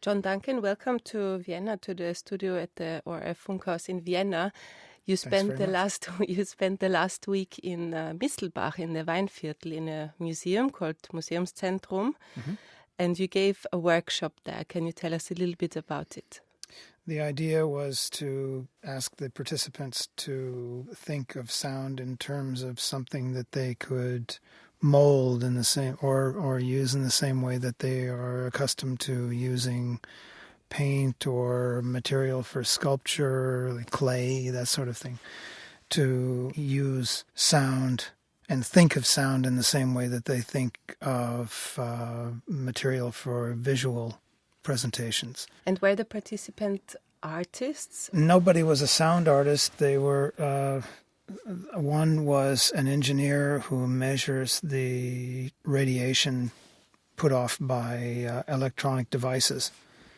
John Duncan, welcome to Vienna, to the studio at the ORF Funkhaus in Vienna. You spent the last week in Mistelbach in the Weinviertel in a museum called Museumszentrum, and you gave a workshop there. Can you tell us a little bit about it? The idea was to ask the participants to think of sound in terms of something that they could mold in the same or use in the same way that they are accustomed to using paint or material for sculpture, like clay, that sort of thing, to use sound and think of sound in the same way that they think of material for visual presentations. And were the participant artists? Nobody was a sound artist. They were... One was an engineer who measures the radiation put off by electronic devices.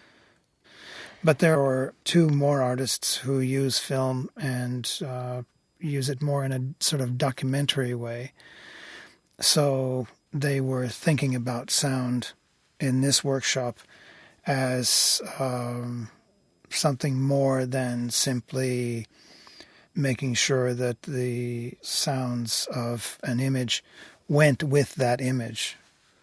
But there were two more artists who use film and use it more in a sort of documentary way. So they were thinking about sound in this workshop as something more than simply making sure that the sounds of an image went with that image.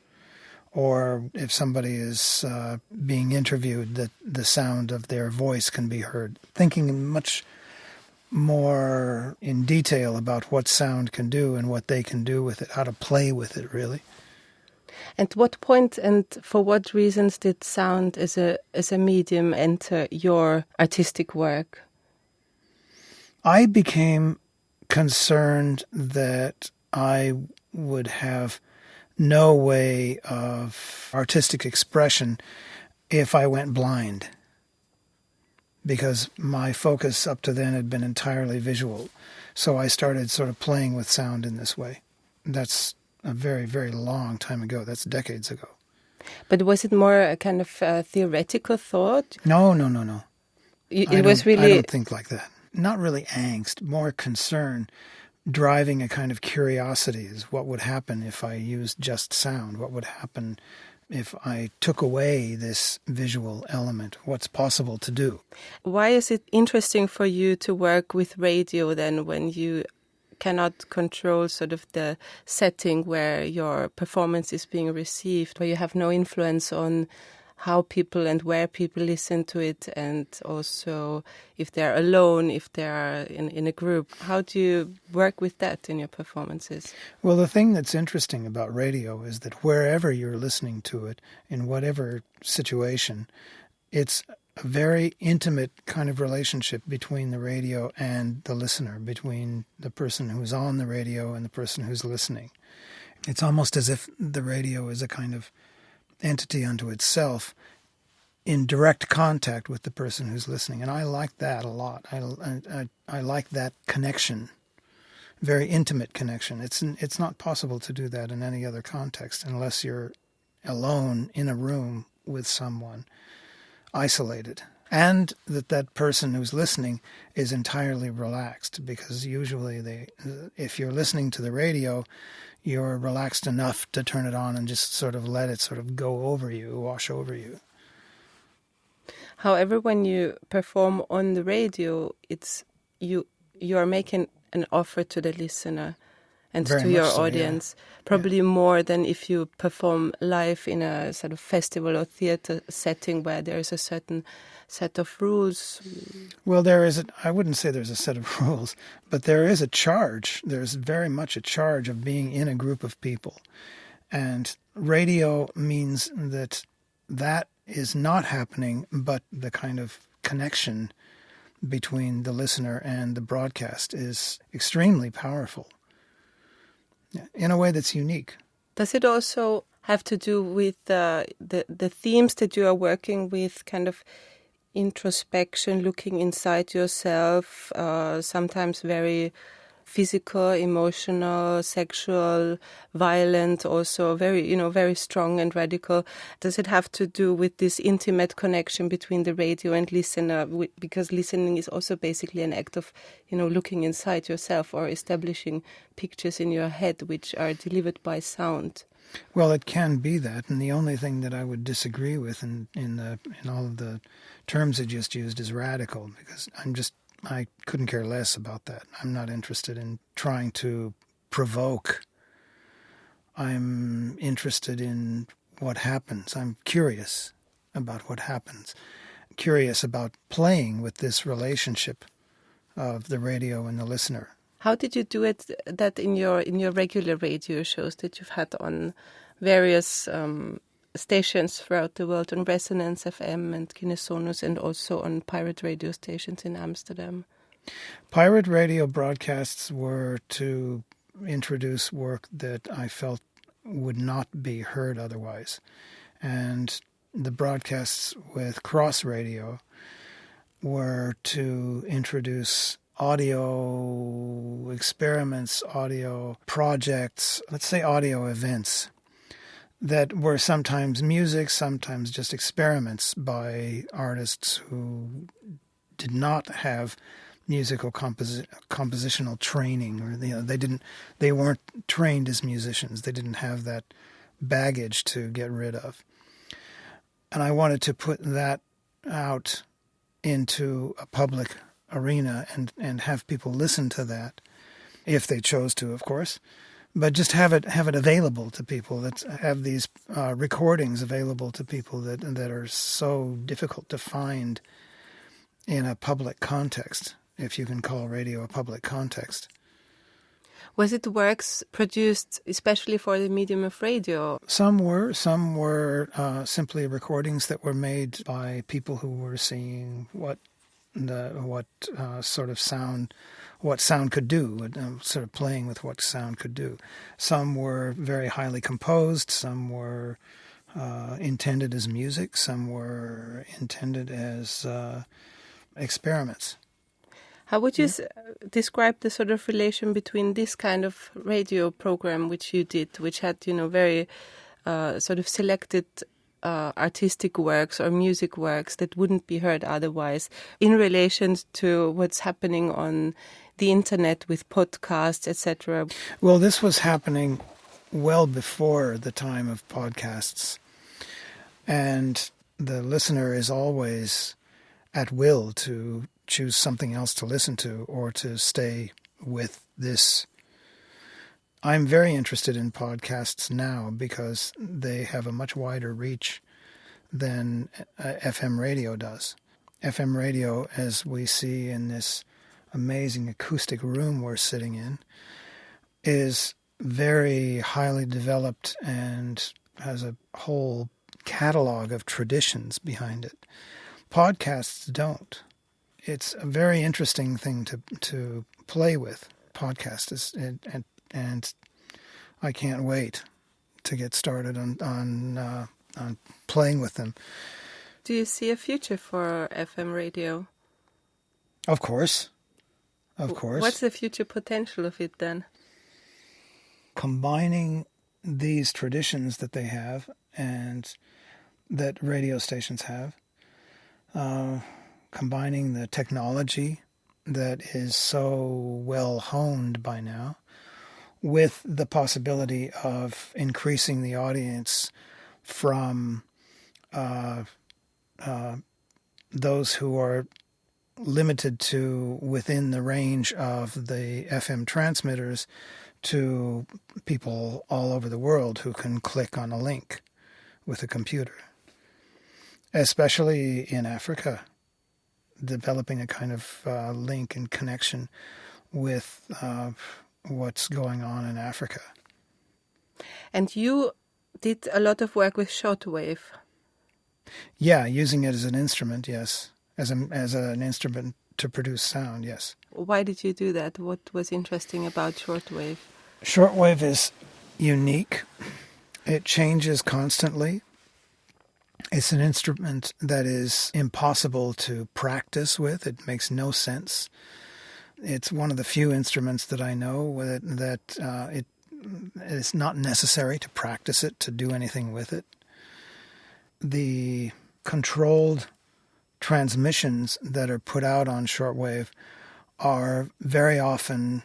Or if somebody is being interviewed, that the sound of their voice can be heard. Thinking much more in detail about what sound can do and what they can do with it, how to play with it, really. At what point and for what reasons did sound as a medium enter your artistic work? I became concerned that I would have no way of artistic expression if I went blind, because my focus up to then had been entirely visual. So I started sort of playing with sound in this way. That's a very, very long time ago. That's decades ago. But was it more a kind of theoretical thought? No. It was really... I don't think like that. Not really angst, more concern, driving a kind of curiosity is what would happen if I used just sound? What would happen if I took away this visual element? What's possible to do? Why is it interesting for you to work with radio then, when you cannot control sort of the setting where your performance is being received, where you have no influence on how people and where people listen to it, and also if they're alone, if they're in a group? How do you work with that in your performances? Well, the thing that's interesting about radio is that wherever you're listening to it, in whatever situation, it's a very intimate kind of relationship between the radio and the listener, between the person who's on the radio and the person who's listening. It's almost as if the radio is a kind of entity unto itself in direct contact with the person who's listening. And I like that a lot. I like that connection, very intimate connection. It's not possible to do that in any other context unless you're alone in a room with someone, isolated. And that person who's listening is entirely relaxed, because usually if you're listening to the radio, you're relaxed enough to turn it on and just sort of let it sort of go over you, wash over you. However, when you perform on the radio, it's you are making an offer to the listener and Very to your so, audience, yeah. Probably more than if you perform live in a sort of festival or theater setting where there is a certain set of rules. Well, I wouldn't say there's a set of rules, but there is a charge. There's very much a charge of being in a group of people. And radio means that is not happening, but the kind of connection between the listener and the broadcast is extremely powerful in a way that's unique. Does it also have to do with the themes that you are working with, kind of introspection, looking inside yourself, sometimes very physical, emotional, sexual, violent, also very strong and radical? Does it have to do with this intimate connection between the radio and listener? Because listening is also basically an act of, looking inside yourself or establishing pictures in your head which are delivered by sound. Well, it can be that, and the only thing that I would disagree with in all of the terms it just used is radical, because I couldn't care less about that. I'm not interested in trying to provoke. I'm interested in what happens. I'm curious about what happens. Curious about playing with this relationship of the radio and the listener. How did you do that in your regular radio shows that you've had on various stations throughout the world, on Resonance FM and Kinesonus, and also on pirate radio stations in Amsterdam? Pirate radio broadcasts were to introduce work that I felt would not be heard otherwise. And the broadcasts with Cross Radio were to introduce audio experiments, audio projects, let's say audio events that were sometimes music, sometimes just experiments by artists who did not have musical compositional training, or they weren't trained as musicians. They didn't have that baggage to get rid of. And I wanted to put that out into a public arena and have people listen to that, if they chose to, of course, but just have it available to people, that have these recordings available to people that are so difficult to find in a public context, if you can call radio a public context. Was it works produced especially for the medium of radio? Some were simply recordings that were made by people who were seeing what sound could do, sort of playing with what sound could do. Some were very highly composed. Some were intended as music. Some were intended as experiments. How would you describe the sort of relation between this kind of radio program which you did, which had, very sort of selected artistic works or music works that wouldn't be heard otherwise, in relation to what's happening on the internet with podcasts, etc.? Well, this was happening well before the time of podcasts, and the listener is always at will to choose something else to listen to or to stay with this. I'm very interested in podcasts now because they have a much wider reach than FM radio does. FM radio, as we see in this amazing acoustic room we're sitting in, is very highly developed and has a whole catalog of traditions behind it. Podcasts don't. It's a very interesting thing to play with. Podcasts and I can't wait to get started on playing with them. Do you see a future for FM radio? Of course. What's the future potential of it then? Combining these traditions that they have and that radio stations have, combining the technology that is so well honed by now with the possibility of increasing the audience from those who are limited to within the range of the FM transmitters to people all over the world who can click on a link with a computer, especially in Africa, developing a kind of link and connection with what's going on in Africa. And you did a lot of work with shortwave. Yeah, using it as an instrument, yes. As an instrument to produce sound, yes. Why did you do that? What was interesting about shortwave? Shortwave is unique. It changes constantly. It's an instrument that is impossible to practice with. It makes no sense. It's one of the few instruments that I know that it's not necessary to practice it, to do anything with it. The controlled transmissions that are put out on shortwave are very often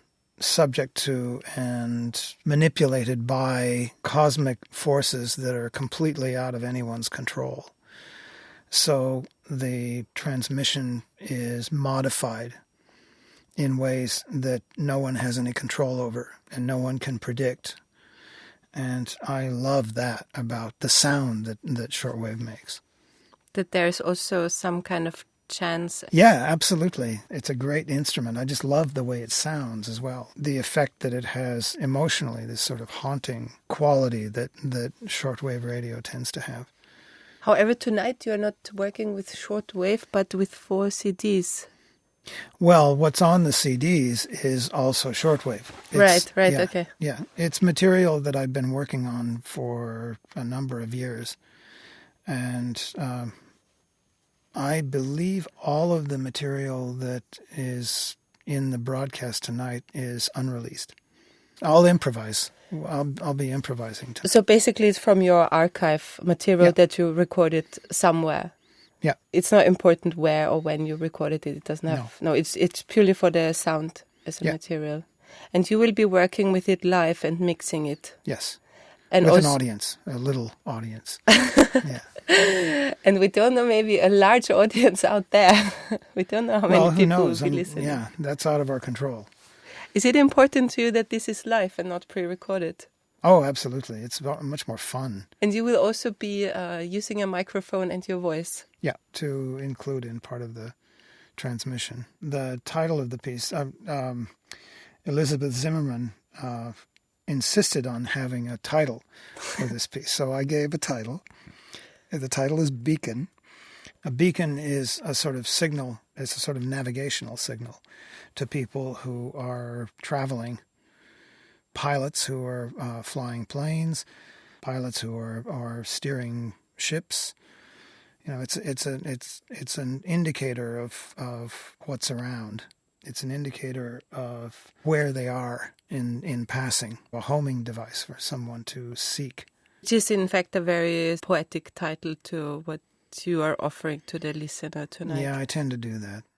subject to and manipulated by cosmic forces that are completely out of anyone's control. So the transmission is modified in ways that no one has any control over and no one can predict. And I love that about the sound that shortwave makes. That there's also some kind of chance. Yeah, absolutely. It's a great instrument. I just love the way it sounds as well. The effect that it has emotionally, this sort of haunting quality that shortwave radio tends to have. However, tonight you're not working with shortwave, but with 4 CDs. Well, what's on the CDs is also shortwave. Right, yeah, okay. Yeah, it's material that I've been working on for a number of years. And I believe all of the material that is in the broadcast tonight is unreleased. I'll improvise. I'll be improvising too. So basically it's from your archive material that you recorded somewhere. Yeah. It's not important where or when you recorded it. It doesn't have... No, it's purely for the sound as a material. And you will be working with it live and mixing it. Yes. And with an audience, a little audience. Yeah. And we don't know, maybe a large audience out there. We don't know how many people will be listening. Yeah, that's out of our control. Is it important to you that this is live and not pre-recorded? Oh, absolutely. It's much more fun. And you will also be using a microphone and your voice. Yeah, to include in part of the transmission. The title of the piece, Elizabeth Zimmerman insisted on having a title for this piece. So I gave a title. The title is Beacon. A beacon is a sort of signal, it's a sort of navigational signal to people who are traveling. Pilots who are flying planes, pilots who are steering ships. You know, it's an indicator of what's around. It's an indicator of where they are in passing. A homing device for someone to seek. Which is in fact a very poetic title to what you are offering to the listener tonight. Yeah, I tend to do that.